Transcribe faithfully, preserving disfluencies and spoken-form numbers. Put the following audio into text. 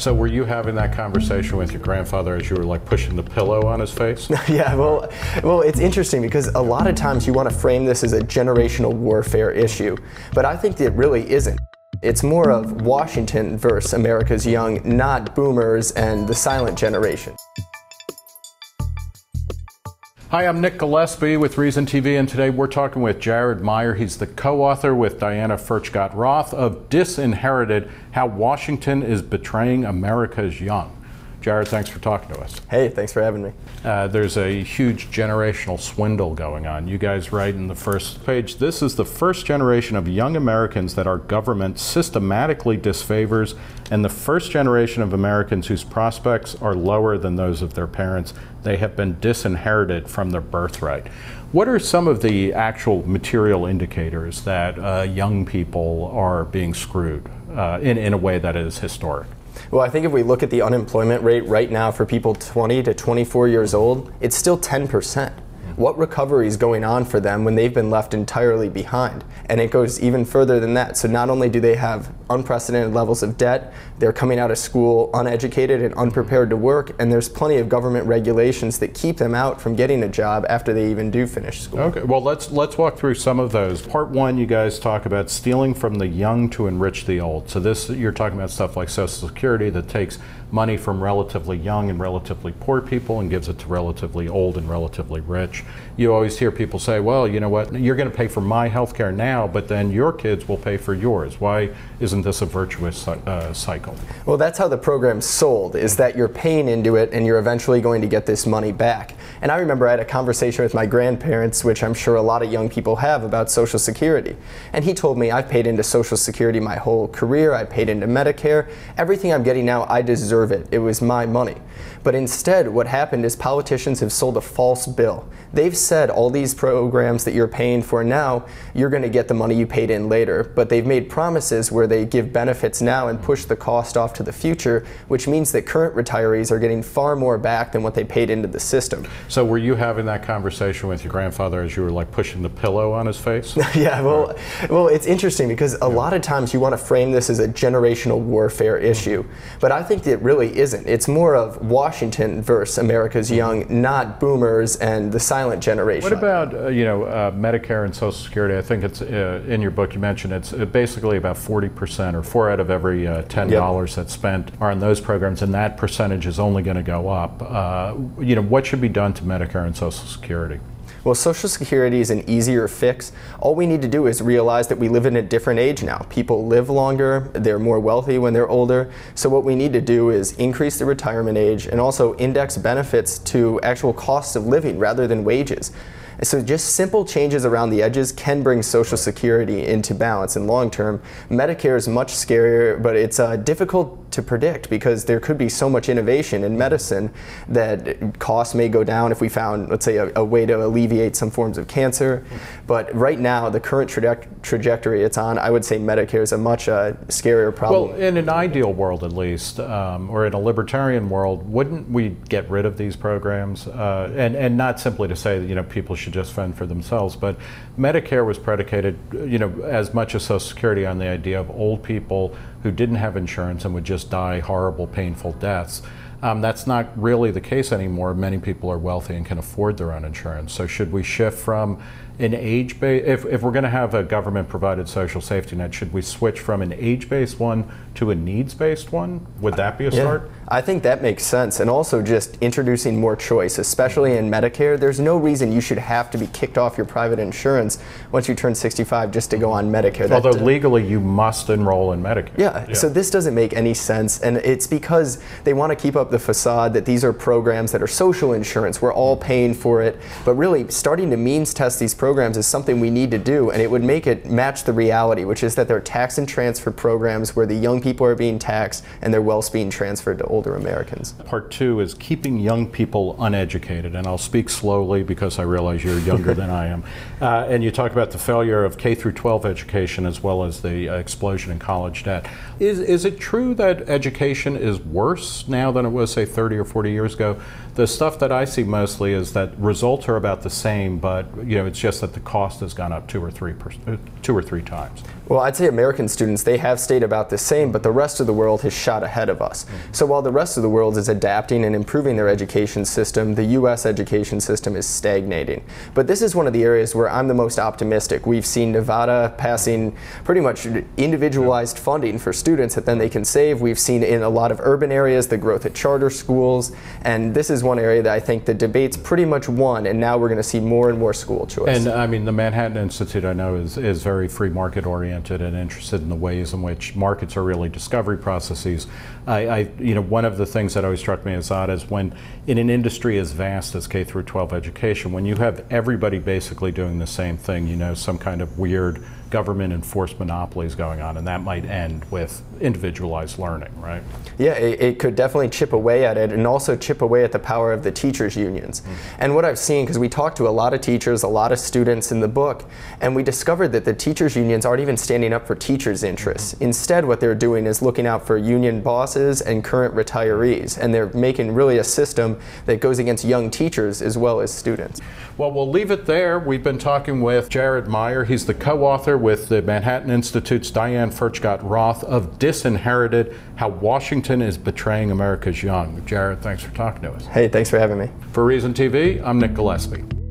So were you having that conversation with your grandfather as you were like pushing the pillow on his face? Yeah, well, well, it's interesting because a lot of times you want to frame this as a generational warfare issue, but I think it really isn't. It's more of Washington versus America's young, not boomers and the silent generation. Hi, I'm Nick Gillespie with Reason T V, and today we're talking with Jared Meyer. He's the co-author with Diana Furchtgott-Roth of Disinherited: How Washington is Betraying America's Young. Jared, thanks for talking to us. Hey, thanks for having me. Uh, there's a huge generational swindle going on. You guys write in the first page, this is the first generation of young Americans that our government systematically disfavors, and the first generation of Americans whose prospects are lower than those of their parents. They have been disinherited from their birthright. What are some of the actual material indicators that uh, young people are being screwed uh, in, in a way that is historic? Well, I think if we look at the unemployment rate right now for people twenty to twenty-four years old, it's still ten percent. What recovery is going on for them when they've been left entirely behind? And it goes even further than that. So not only do they have unprecedented levels of debt, they're coming out of school uneducated and unprepared to work, and there's plenty of government regulations that keep them out from getting a job after they even do finish school. Okay, well let's let's walk through some of those. Part one, you guys talk about stealing from the young to enrich the old. So this, you're talking about stuff like Social Security that takes money from relatively young and relatively poor people and gives it to relatively old and relatively rich. You always hear people say, well, you know what, you're going to pay for my health care now, but then your kids will pay for yours. Why isn't this a virtuous uh, cycle? Well, that's how the program's sold, is that you're paying into it and you're eventually going to get this money back. And I remember I had a conversation with my grandparents, which I'm sure a lot of young people have, about Social Security. And he told me, I've paid into Social Security my whole career, I paid into Medicare, everything I'm getting now, I deserve it. It was my money. But instead, what happened is politicians have sold a false bill. They've said all these programs that you're paying for now, you're going to get the money you paid in later. But they've made promises where they give benefits now and push the cost off to the future, which means that current retirees are getting far more back than what they paid into the system. So were you having that conversation with your grandfather as you were like pushing the pillow on his face? Yeah, well, well, it's interesting because a lot of times you want to frame this as a generational warfare issue, but I think it really isn't. It's more of Washington versus America's young, not boomers and the silent generation. What about uh, you know uh, Medicare and Social Security? I think it's uh, in your book you mentioned it's basically about forty percent, or four out of every uh, ten dollars yep. that's spent are on those programs, and that percentage is only going to go up. Uh, you know, what should be done to Medicare and Social Security? Well, Social Security is an easier fix. All we need to do is realize that we live in a different age now. People live longer, they're more wealthy when they're older. So what we need to do is increase the retirement age and also index benefits to actual costs of living rather than wages. So just simple changes around the edges can bring Social Security into balance in long term. Medicare is much scarier, but it's uh, difficult to predict because there could be so much innovation in medicine that costs may go down if we found, let's say, a, a way to alleviate some forms of cancer. But right now, the current traje trajectory it's on, I would say Medicare is a much uh, scarier problem. Well, in an ideal world at least, um, or in a libertarian world, wouldn't we get rid of these programs? Uh, and, and not simply to say that, you know, people should just fend for themselves, but Medicare was predicated, you know, as much as Social Security on the idea of old people who didn't have insurance and would just die horrible, painful deaths. Um, that's not really the case anymore. Many people are wealthy and can afford their own insurance. So should we shift from an age-based, if, if we're going to have a government-provided social safety net, should we switch from an age-based one to a needs-based one? Would that be a start? Yeah, I think that makes sense. And also just introducing more choice, especially in Medicare. There's no reason you should have to be kicked off your private insurance once you turn sixty-five just to go on Medicare. Although that, legally you must enroll in Medicare. Yeah, yeah, so this doesn't make any sense. And it's because they want to keep up the facade that these are programs that are social insurance. We're all paying for it. But really, starting to means test these programs is something we need to do, and it would make it match the reality, which is that they're tax and transfer programs where the young people are being taxed and their wealth's being transferred to older Americans. Part two is keeping young people uneducated, and I'll speak slowly because I realize you're younger than I am. Uh, and you talk about the failure of K through twelve education as well as the uh, explosion in college debt. Is, is it true that education is worse now than it was, say, thirty or forty years ago? The stuff that I see mostly is that results are about the same, but you know, it's just just that the cost has gone up two or three per, two or three times. Well, I'd say American students, they have stayed about the same, but the rest of the world has shot ahead of us. Mm-hmm. So while the rest of the world is adapting and improving their education system, the U S education system is stagnating. But this is one of the areas where I'm the most optimistic. We've seen Nevada passing pretty much individualized yeah. funding for students that then they can save. We've seen in a lot of urban areas the growth at charter schools, and this is one area that I think the debate's pretty much won, and now we're going to see more and more school choice. And I mean, the Manhattan Institute, I know, is, is very free market oriented and interested in the ways in which markets are really discovery processes. I, I, you know, one of the things that always struck me as odd is when in an industry as vast as K through twelve education, when you have everybody basically doing the same thing, you know, some kind of weird government enforced monopolies going on, and that might end with individualized learning, right? Yeah, it, it could definitely chip away at it, and also chip away at the power of the teachers' unions. Mm-hmm. And what I've seen, because we talked to a lot of teachers, a lot of students in the book, and we discovered that the teachers' unions aren't even standing up for teachers' interests. Mm-hmm. Instead, what they're doing is looking out for union bosses and current retirees, and they're making really a system that goes against young teachers as well as students. Well, we'll leave it there. We've been talking with Jared Meyer. He's the co-author with the Manhattan Institute's Diane Furchtgott-Roth of Disinherited: How Washington is Betraying America's Young. Jared, thanks for talking to us. Hey, thanks for having me. For Reason T V, I'm Nick Gillespie.